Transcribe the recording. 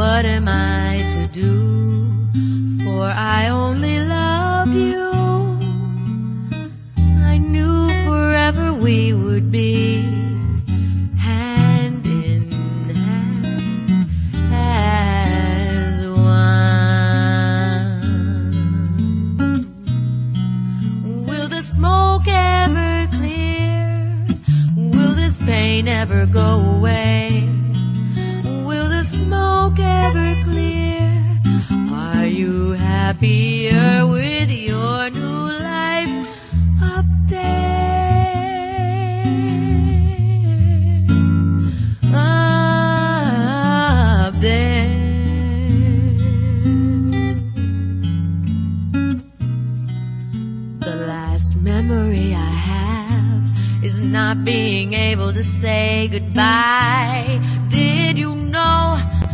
what am I to do? For I only loved you. I knew forever we would be hand in hand as one. Will the smoke ever clear? Will this pain ever go away? Will the smoke ever clear? Are you happier with your new life up there? Up there. The last memory I have is not being able to say goodbye